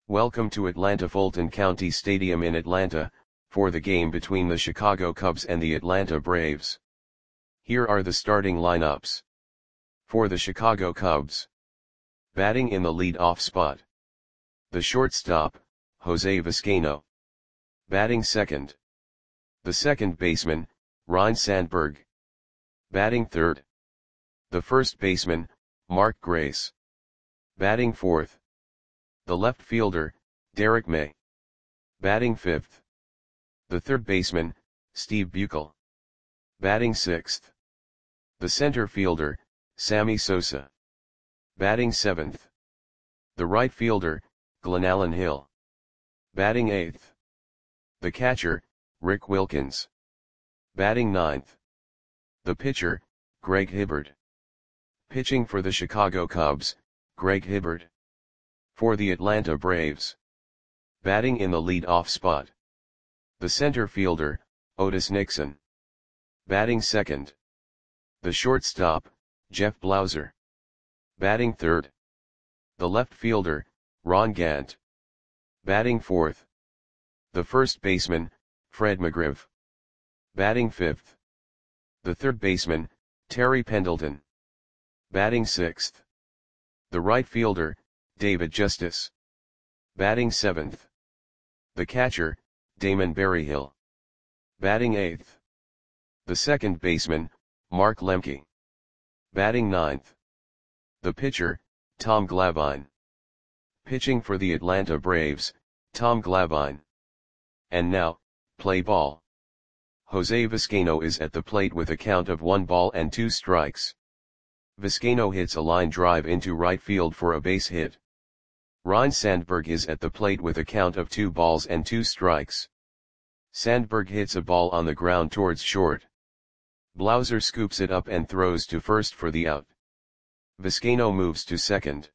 Welcome to Atlanta Fulton County Stadium in Atlanta, for the game between the Chicago Cubs and the Atlanta Braves. Here are the starting lineups. For the Chicago Cubs. Batting in the lead-off spot. The shortstop, Jose Vizcaino. Batting second. The second baseman, Ryne Sandberg. Batting third. The first baseman, Mark Grace. Batting fourth. The left fielder, Derek May. Batting fifth. The third baseman, Steve Buechele. Batting sixth. The center fielder, Sammy Sosa. Batting seventh. The right fielder, Glenallen Hill. Batting eighth. The catcher, Rick Wilkins. Batting ninth. The pitcher, Greg Hibbert. Pitching for the Chicago Cubs, Greg Hibbert. For the Atlanta Braves. Batting in the lead-off spot. The center fielder, Otis Nixon. Batting second. The shortstop, Jeff Blauser. Batting third. The left fielder, Ron Gant. Batting fourth. The first baseman, Fred McGriff. Batting fifth. The third baseman, Terry Pendleton. Batting sixth. The right fielder, David Justice. Batting seventh. The catcher, Damon Berryhill. Batting eighth. The second baseman, Mark Lemke. Batting ninth. The pitcher, Tom Glavine. Pitching for the Atlanta Braves, Tom Glavine. And now, play ball. Jose Vizcaino is at the plate with a count of 1 ball and 2 strikes. Vizcaino hits a line drive into right field for a base hit. Ryne Sandberg is at the plate with a count of 2 balls and 2 strikes. Sandberg hits a ball on the ground towards short. Blauser scoops it up and throws to first for the out. Vizcaino moves to second.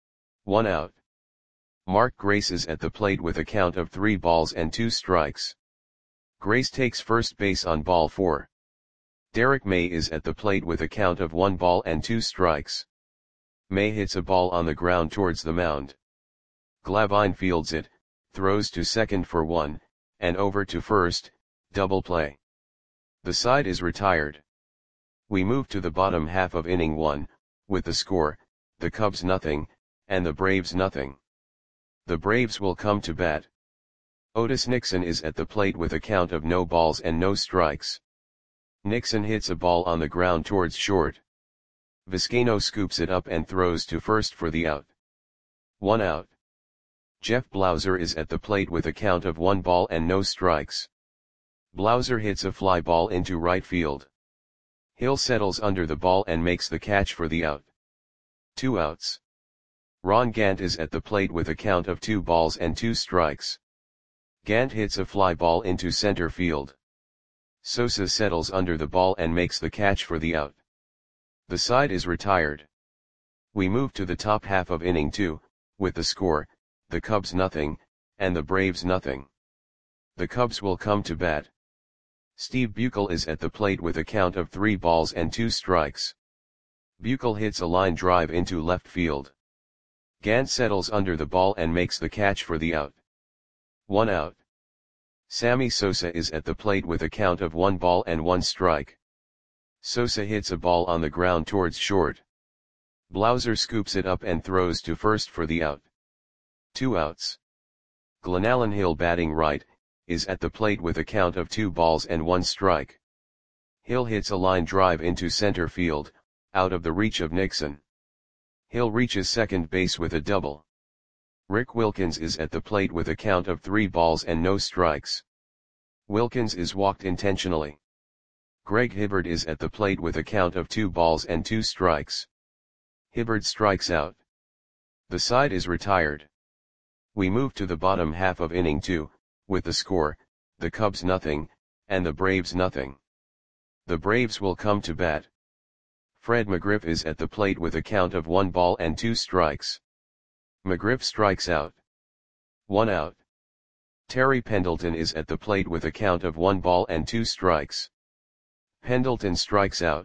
1 out. Mark Grace is at the plate with a count of 3 balls and 2 strikes. Grace takes first base on ball 4. Derek May is at the plate with a count of 1 ball and 2 strikes. May hits a ball on the ground towards the mound. Glavine fields it, throws to second for 1, and over to first, double play. The side is retired. We move to the bottom half of inning 1, with the score, the Cubs nothing, and the Braves nothing. The Braves will come to bat. Otis Nixon is at the plate with a count of no balls and no strikes. Nixon hits a ball on the ground towards short. Vizcaino scoops it up and throws to first for the out. 1 out. Jeff Blauser is at the plate with a count of 1 ball and no strikes. Blauser hits a fly ball into right field. Hill settles under the ball and makes the catch for the out. 2 outs. Ron Gant is at the plate with a count of 2 balls and 2 strikes. Gant hits a fly ball into center field. Sosa settles under the ball and makes the catch for the out. The side is retired. We move to the top half of inning 2, with the score, the Cubs nothing, and the Braves nothing. The Cubs will come to bat. Steve Buechele is at the plate with a count of 3 balls and 2 strikes. Buechele hits a line drive into left field. Gant settles under the ball and makes the catch for the out. 1 out. Sammy Sosa is at the plate with a count of 1 ball and 1 strike. Sosa hits a ball on the ground towards short. Blauser scoops it up and throws to first for the out. 2 outs. Glenallen Hill batting right, is at the plate with a count of 2 balls and 1 strike. Hill hits a line drive into center field, out of the reach of Nixon. Hill reaches second base with a double. Rick Wilkins is at the plate with a count of 3 balls and no strikes. Wilkins is walked intentionally. Greg Hibbert is at the plate with a count of 2 balls and 2 strikes. Hibbert strikes out. The side is retired. We move to the bottom half of inning 2, with the score, the Cubs nothing, and the Braves nothing. The Braves will come to bat. Fred McGriff is at the plate with a count of 1 ball and 2 strikes. McGriff strikes out. 1 out. Terry Pendleton is at the plate with a count of 1 ball and 2 strikes. Pendleton strikes out.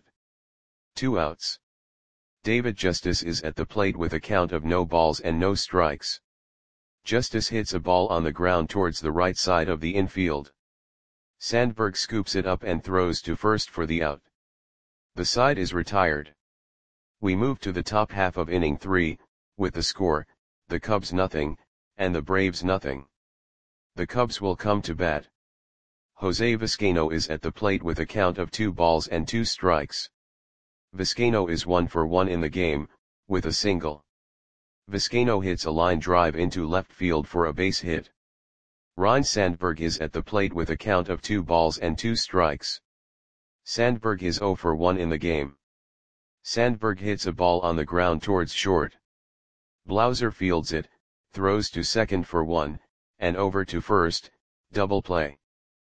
2 outs. David Justice is at the plate with a count of no balls and no strikes. Justice hits a ball on the ground towards the right side of the infield. Sandberg scoops it up and throws to first for the out. The side is retired. We move to the top half of inning 3, with the score, the Cubs nothing, and the Braves nothing. The Cubs will come to bat. Jose Vizcaino is at the plate with a count of 2 balls and 2 strikes. Vizcaino is 1 for 1 in the game, with a single. Vizcaino hits a line drive into left field for a base hit. Ryne Sandberg is at the plate with a count of 2 balls and 2 strikes. Sandberg is 0 for 1 in the game. Sandberg hits a ball on the ground towards short. Blauser fields it, throws to second for 1, and over to first, double play.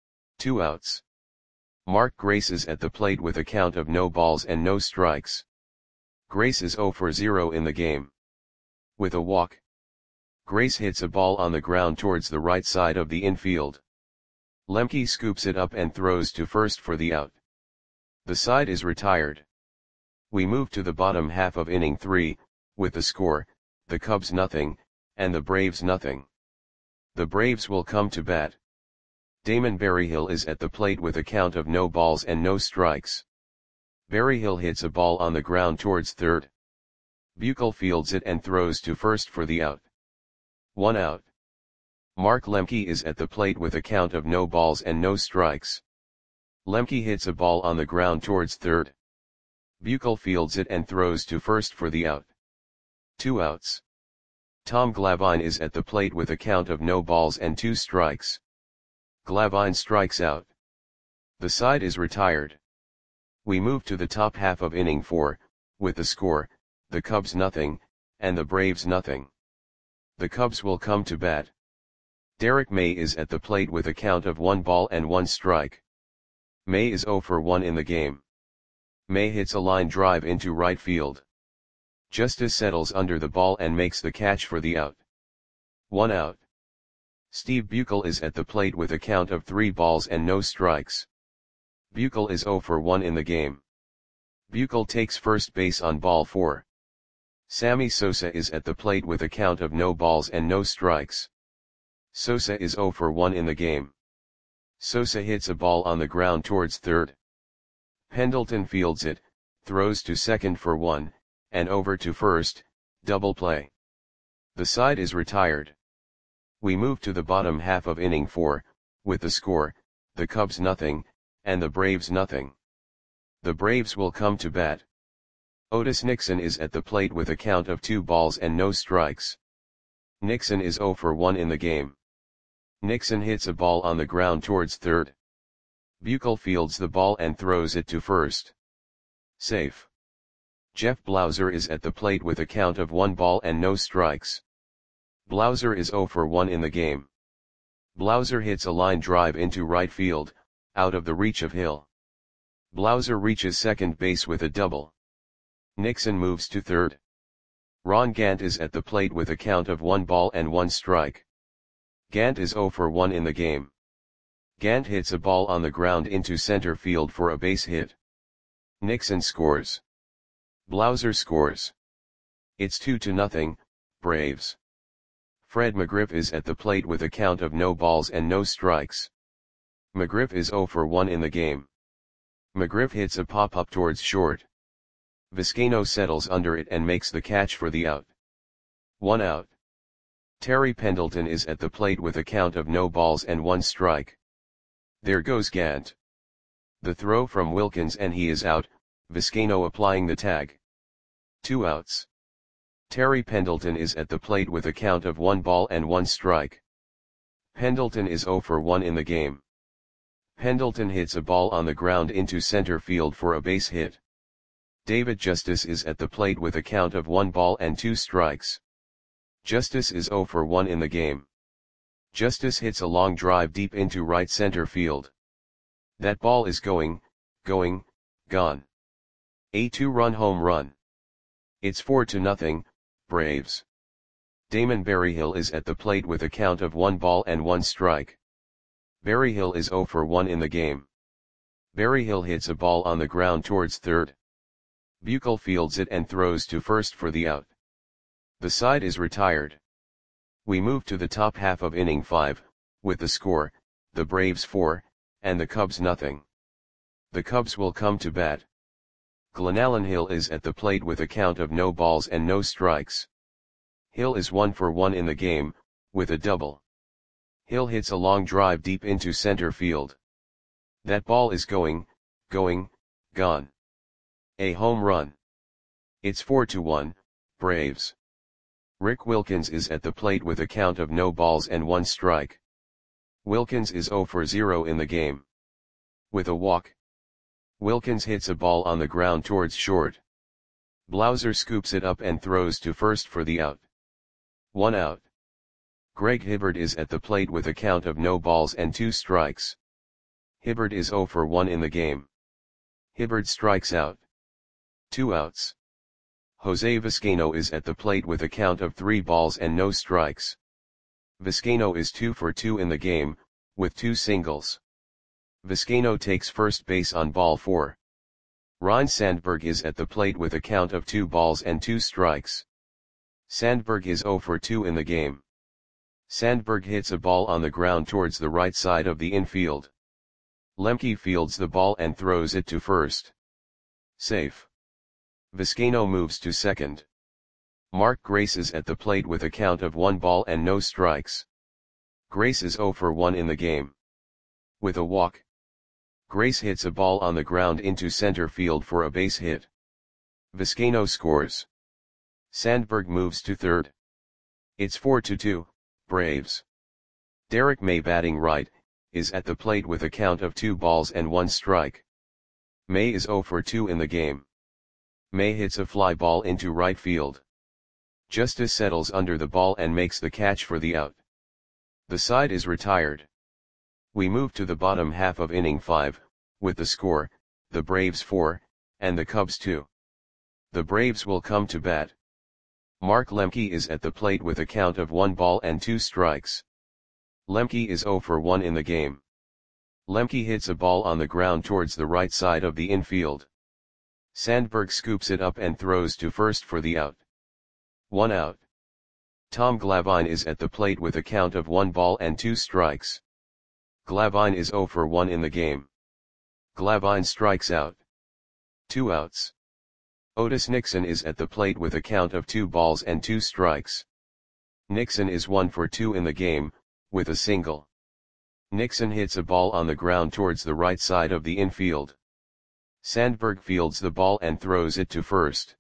2 outs. Mark Grace is at the plate with a count of no balls and no strikes. Grace is 0 for 0 in the game. With a walk, Grace hits a ball on the ground towards the right side of the infield. Lemke scoops it up and throws to first for the out. The side is retired. We move to the bottom half of inning 3, with the score, the Cubs nothing, and the Braves nothing. The Braves will come to bat. Damon Berryhill is at the plate with a count of no balls and no strikes. Berryhill hits a ball on the ground towards third. Buechel fields it and throws to first for the out. 1 out. Mark Lemke is at the plate with a count of no balls and no strikes. Lemke hits a ball on the ground towards third. Buechel fields it and throws to first for the out. 2 outs. Tom Glavine is at the plate with a count of no balls and 2 strikes. Glavine strikes out. The side is retired. We move to the top half of inning 4, with the score, the Cubs nothing, and the Braves nothing. The Cubs will come to bat. Derek May is at the plate with a count of 1 ball and 1 strike. May is 0 for 1 in the game. May hits a line drive into right field. Justice settles under the ball and makes the catch for the out. 1 out. Steve Buechel is at the plate with a count of 3 balls and no strikes. Buechel is 0 for 1 in the game. Buechel takes first base on ball 4. Sammy Sosa is at the plate with a count of no balls and no strikes. Sosa is 0 for 1 in the game. Sosa hits a ball on the ground towards third. Pendleton fields it, throws to second for 1, and over to first, double play. The side is retired. We move to the bottom half of inning 4, with the score, the Cubs nothing, and the Braves nothing. The Braves will come to bat. Otis Nixon is at the plate with a count of 2 balls and no strikes. Nixon is 0 for 1 in the game. Nixon hits a ball on the ground towards third. Buechel fields the ball and throws it to first. Safe. Jeff Blauser is at the plate with a count of 1 ball and no strikes. Blauser is 0 for 1 in the game. Blauser hits a line drive into right field, out of the reach of Hill. Blauser reaches second base with a double. Nixon moves to third. Ron Gant is at the plate with a count of 1 ball and 1 strike. Gant is 0 for 1 in the game. Gant hits a ball on the ground into center field for a base hit. Nixon scores. Blauser scores. It's 2-0, Braves. Fred McGriff is at the plate with a count of no balls and no strikes. McGriff is 0 for 1 in the game. McGriff hits a pop-up towards short. Vizcaino settles under it and makes the catch for the out. 1 out. Terry Pendleton is at the plate with a count of no balls and 1 strike. There goes Gant. The throw from Wilkins and he is out, Vizcaino applying the tag. 2 outs. Terry Pendleton is at the plate with a count of 1 ball and 1 strike. Pendleton is 0 for 1 in the game. Pendleton hits a ball on the ground into center field for a base hit. David Justice is at the plate with a count of 1 ball and 2 strikes. Justice is 0 for 1 in the game. Justice hits a long drive deep into right center field. That ball is gone. A 2-run home run. It's 4-0, Braves. Damon Berryhill is at the plate with a count of 1 ball and 1 strike. Berryhill is 0 for 1 in the game. Berryhill hits a ball on the ground towards third. Buechel fields it and throws to first for the out. The side is retired. We move to the top half of inning 5, with the score, the Braves 4, and the Cubs nothing. The Cubs will come to bat. Glenallen Hill is at the plate with a count of no balls and no strikes. Hill is 1 for 1 in the game, with a double. Hill hits a long drive deep into center field. That ball is going, gone. A home run. It's 4-1, Braves. Rick Wilkins is at the plate with a count of no balls and 1 strike. Wilkins is 0 for 0 in the game. With a walk. Wilkins hits a ball on the ground towards short. Blauser scoops it up and throws to first for the out. 1 out. Greg Hibbert is at the plate with a count of no balls and 2 strikes. Hibbert is 0 for 1 in the game. Hibbert strikes out. 2 outs. Jose Vizcaino is at the plate with a count of 3 balls and no strikes. Vizcaino is 2 for 2 in the game, with 2 singles. Vizcaino takes first base on ball 4. Ryne Sandberg is at the plate with a count of 2 balls and 2 strikes. Sandberg is 0 for 2 in the game. Sandberg hits a ball on the ground towards the right side of the infield. Lemke fields the ball and throws it to first. Safe. Vizcaino moves to second. Mark Grace is at the plate with a count of 1 ball and no strikes. Grace is 0 for 1 in the game. With a walk. Grace hits a ball on the ground into center field for a base hit. Vizcaino scores. Sandberg moves to third. It's 4-2, Braves. Derek May, batting right, is at the plate with a count of 2 balls and 1 strike. May is 0 for 2 in the game. May hits a fly ball into right field. Justice settles under the ball and makes the catch for the out. The side is retired. We move to the bottom half of inning 5, with the score, the Braves 4, and the Cubs 2. The Braves will come to bat. Mark Lemke is at the plate with a count of 1 ball and 2 strikes. Lemke is 0 for 1 in the game. Lemke hits a ball on the ground towards the right side of the infield. Sandberg scoops it up and throws to first for the out. 1 out. Tom Glavine is at the plate with a count of 1 ball and 2 strikes. Glavine is 0 for 1 in the game. Glavine strikes out. 2 outs. Otis Nixon is at the plate with a count of 2 balls and 2 strikes. Nixon is 1 for 2 in the game, with a single. Nixon hits a ball on the ground towards the right side of the infield. Sandberg fields the ball and throws it to first.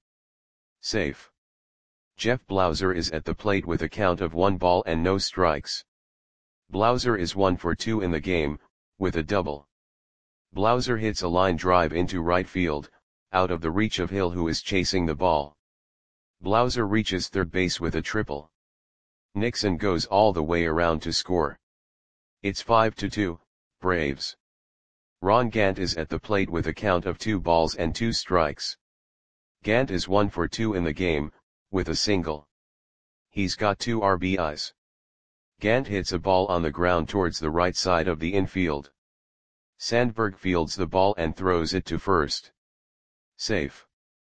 Safe. Jeff Blauser is at the plate with a count of 1 ball and no strikes. Blauser is 1 for 2 in the game, with a double. Blauser hits a line drive into right field, out of the reach of Hill, who is chasing the ball. Blauser reaches third base with a triple. Nixon goes all the way around to score. It's 5-2, Braves. Ron Gant is at the plate with a count of 2 balls and 2 strikes. Gant is 1 for 2 in the game, with a single. He's got 2 RBIs. Gant hits a ball on the ground towards the right side of the infield. Sandberg fields the ball and throws it to first. Safe.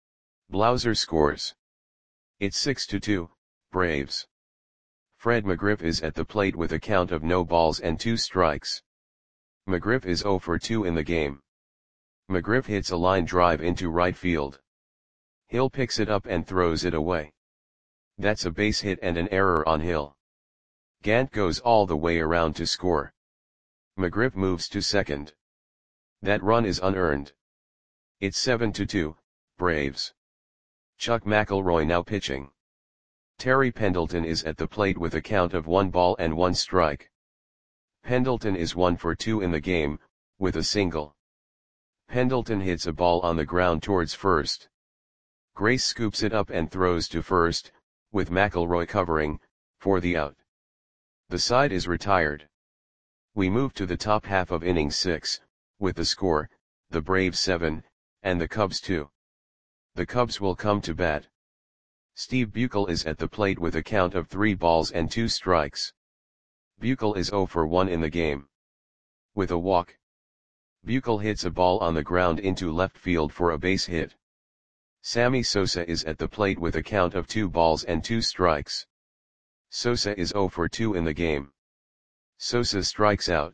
Blauser scores. It's 6-2, Braves. Fred McGriff is at the plate with a count of no balls and 2 strikes. McGriff is 0 for 2 in the game. McGriff hits a line drive into right field. Hill picks it up and throws it away. That's a base hit and an error on Hill. Gant goes all the way around to score. McGriff moves to second. That run is unearned. It's 7-2, Braves. Chuck McElroy now pitching. Terry Pendleton is at the plate with a count of 1 ball and 1 strike. Pendleton is 1 for 2 in the game, with a single. Pendleton hits a ball on the ground towards first. Grace scoops it up and throws to first, with McElroy covering, for the out. The side is retired. We move to the top half of inning 6, with the score, the Braves 7, and the Cubs 2. The Cubs will come to bat. Steve Buechel is at the plate with a count of 3 balls and 2 strikes. Buechel is 0 for 1 in the game. With a walk. Buechel hits a ball on the ground into left field for a base hit. Sammy Sosa is at the plate with a count of 2 balls and 2 strikes. Sosa is 0 for 2 in the game. Sosa strikes out.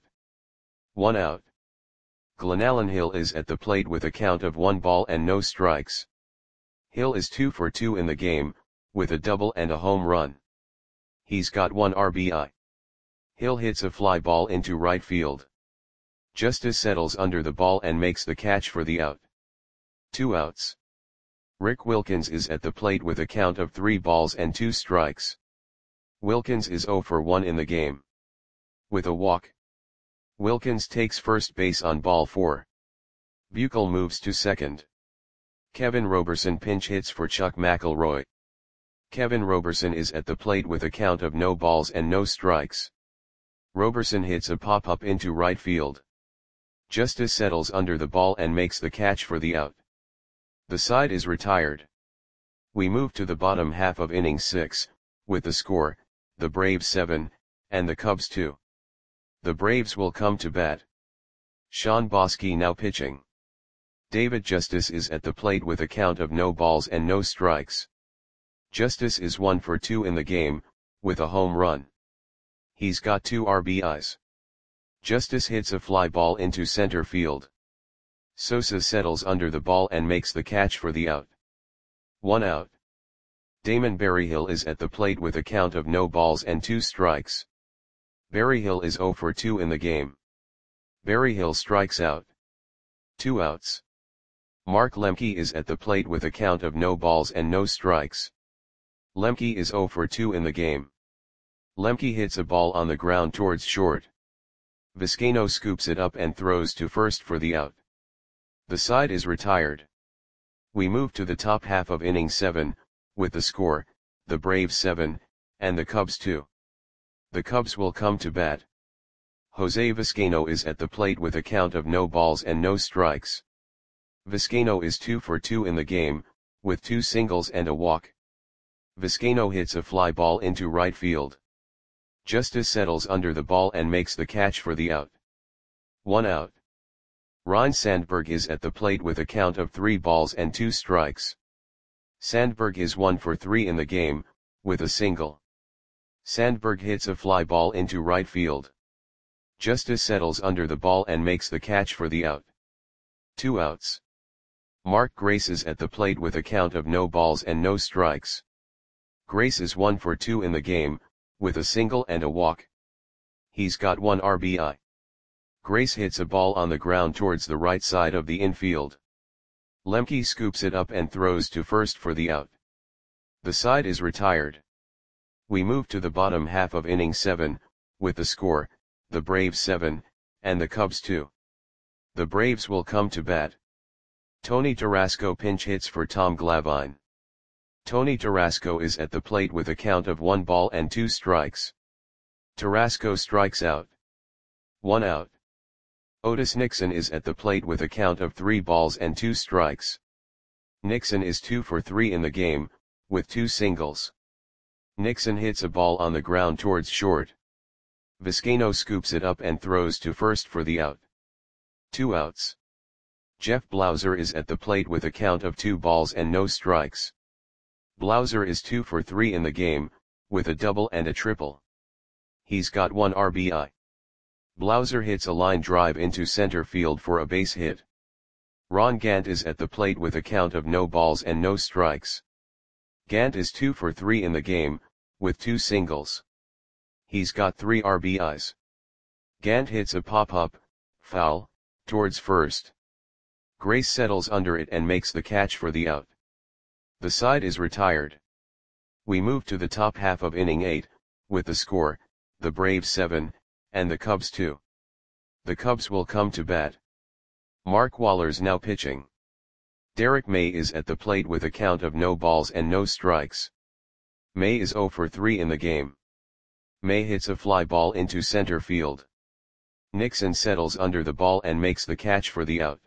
1 out. Glenallen Hill is at the plate with a count of 1 ball and no strikes. Hill is 2 for 2 in the game, with a double and a home run. He's got 1 RBI. Hill hits a fly ball into right field. Justice settles under the ball and makes the catch for the out. 2 outs. Rick Wilkins is at the plate with a count of 3 balls and 2 strikes. Wilkins is 0 for 1 in the game. With a walk, Wilkins takes first base on ball 4. Buechel moves to second. Kevin Roberson pinch hits for Chuck McElroy. Kevin Roberson is at the plate with a count of no balls and no strikes. Roberson hits a pop-up into right field. Justice settles under the ball and makes the catch for the out. The side is retired. We move to the bottom half of inning 6, with the score, the Braves 7, and the Cubs 2. The Braves will come to bat. Sean Bosky now pitching. David Justice is at the plate with a count of no balls and no strikes. Justice is 1 for 2 in the game, with a home run. He's got 2 RBIs. Justice hits a fly ball into center field. Sosa settles under the ball and makes the catch for the out. 1 out. Damon Berryhill is at the plate with a count of no balls and 2 strikes. Berryhill is 0 for 2 in the game. Berryhill strikes out. 2 outs. Mark Lemke is at the plate with a count of no balls and no strikes. Lemke is 0 for 2 in the game. Lemke hits a ball on the ground towards short. Vizcaino scoops it up and throws to first for the out. The side is retired. We move to the top half of inning 7, with the score, the Braves 7, and the Cubs 2. The Cubs will come to bat. Jose Vizcaino is at the plate with a count of no balls and no strikes. Vizcaino is 2 for 2 in the game, with 2 singles and a walk. Vizcaino hits a fly ball into right field. Justice settles under the ball and makes the catch for the out. 1 out. Ryne Sandberg is at the plate with a count of 3 balls and 2 strikes. Sandberg is 1 for 3 in the game, with a single. Sandberg hits a fly ball into right field. Justice settles under the ball and makes the catch for the out. 2 outs. Mark Grace is at the plate with a count of no balls and no strikes. Grace is 1 for 2 in the game, with a single and a walk. He's got 1 RBI. Grace hits a ball on the ground towards the right side of the infield. Lemke scoops it up and throws to first for the out. The side is retired. We move to the bottom half of inning 7, with the score, the Braves 7, and the Cubs 2. The Braves will come to bat. Tony Tarasco pinch hits for Tom Glavine. Tony Tarasco is at the plate with a count of 1 ball and 2 strikes. Tarasco strikes out. 1 out. Otis Nixon is at the plate with a count of 3 balls and 2 strikes. Nixon is 2 for 3 in the game, with 2 singles. Nixon hits a ball on the ground towards short. Vizcaino scoops it up and throws to first for the out. 2 outs. Jeff Blauser is at the plate with a count of 2 balls and no strikes. Blauser is 2 for 3 in the game, with a double and a triple. He's got 1 RBI. Blauser hits a line drive into center field for a base hit. Ron Gant is at the plate with a count of no balls and no strikes. Gant is 2 for 3 in the game, with 2 singles. He's got 3 RBIs. Gant hits a pop-up, foul, towards first. Grace settles under it and makes the catch for the out. The side is retired. We move to the top half of inning 8, with the score, the Braves 7, and the Cubs 2. The Cubs will come to bat. Mark Waller's now pitching. Derek May is at the plate with a count of no balls and no strikes. May is 0 for 3 in the game. May hits a fly ball into center field. Nixon settles under the ball and makes the catch for the out.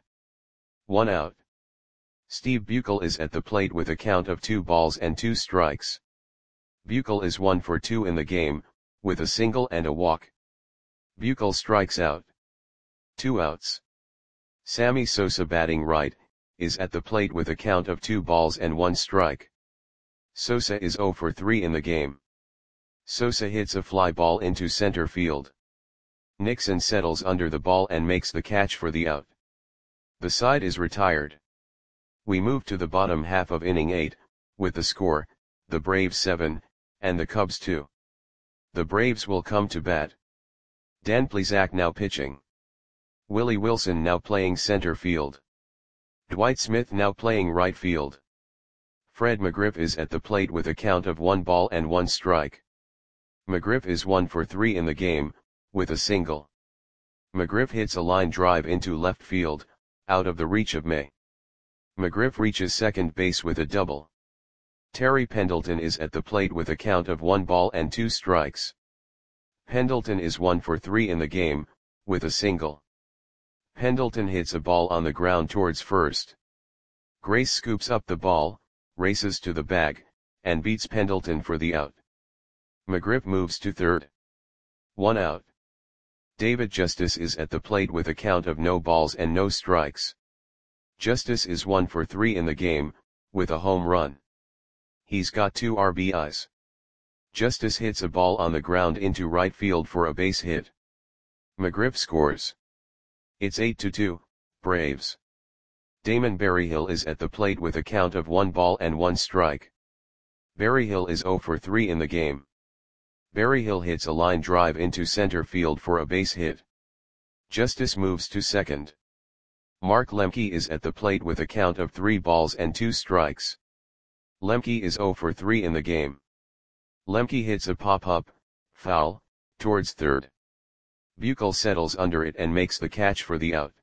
1 out. Steve Buechel is at the plate with a count of 2 balls and 2 strikes. Buechel is 1 for 2 in the game, with a single and a walk. Buechel strikes out. 2 outs. Sammy Sosa batting right, is at the plate with a count of 2 balls and 1 strike. Sosa is 0 for 3 in the game. Sosa hits a fly ball into center field. Nixon settles under the ball and makes the catch for the out. The side is retired. We move to the bottom half of inning 8, with the score, the Braves 7, and the Cubs 2. The Braves will come to bat. Dan Plesac now pitching. Willie Wilson now playing center field. Dwight Smith now playing right field. Fred McGriff is at the plate with a count of 1-1 strike. McGriff is 1 for 3 in the game, with a single. McGriff hits a line drive into left field, out of the reach of May. McGriff reaches second base with a double. Terry Pendleton is at the plate with a count of 1-2 strikes. Pendleton is 1 for 3 in the game, with a single. Pendleton hits a ball on the ground towards first. Grace scoops up the ball, races to the bag, and beats Pendleton for the out. McGriff moves to third. 1 out. David Justice is at the plate with a count of no balls and no strikes. Justice is 1 for 3 in the game, with a home run. He's got 2 RBIs. Justice hits a ball on the ground into right field for a base hit. McGriff scores. It's 8-2, Braves. Damon Berryhill is at the plate with a count of 1-1 strike. Berryhill is 0 for 3 in the game. Berryhill hits a line drive into center field for a base hit. Justice moves to second. Mark Lemke is at the plate with a count of 3-2 strikes. Lemke is 0 for 3 in the game. Lemke hits a pop-up, foul, towards third. Buechel settles under it and makes the catch for the out.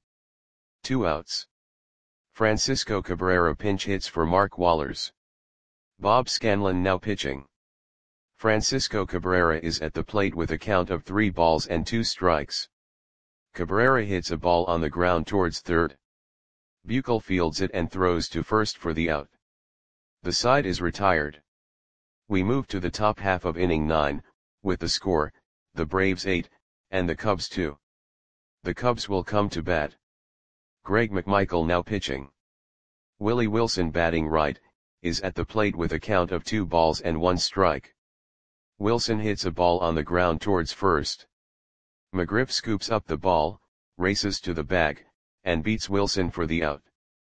2 outs. Francisco Cabrera pinch hits for Mark Wohlers. Bob Scanlon now pitching. Francisco Cabrera is at the plate with a count of 3-2 strikes. Cabrera hits a ball on the ground towards third. Buechel fields it and throws to first for the out. The side is retired. We move to the top half of inning 9, with the score, the Braves 8, and the Cubs 2. The Cubs will come to bat. Greg McMichael now pitching. Willie Wilson batting right, is at the plate with a count of 2-1 strike. Wilson hits a ball on the ground towards first. McGriff scoops up the ball, races to the bag, and beats Wilson for the out.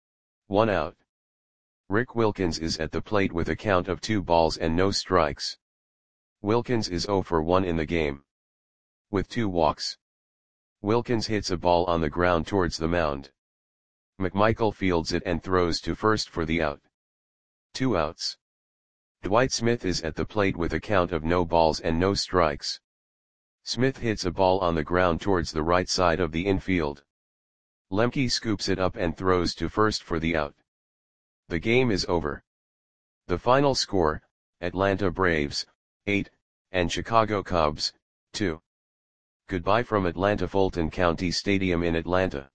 1 out. Rick Wilkins is at the plate with a count of 2 balls and no strikes. Wilkins is 0 for 1 in the game. With 2 walks. Wilkins hits a ball on the ground towards the mound. McMichael fields it and throws to first for the out. 2 outs. Dwight Smith is at the plate with a count of no balls and no strikes. Smith hits a ball on the ground towards the right side of the infield. Lemke scoops it up and throws to first for the out. The game is over. The final score, Atlanta Braves, 8, and Chicago Cubs, 2. Goodbye from Atlanta Fulton County Stadium in Atlanta.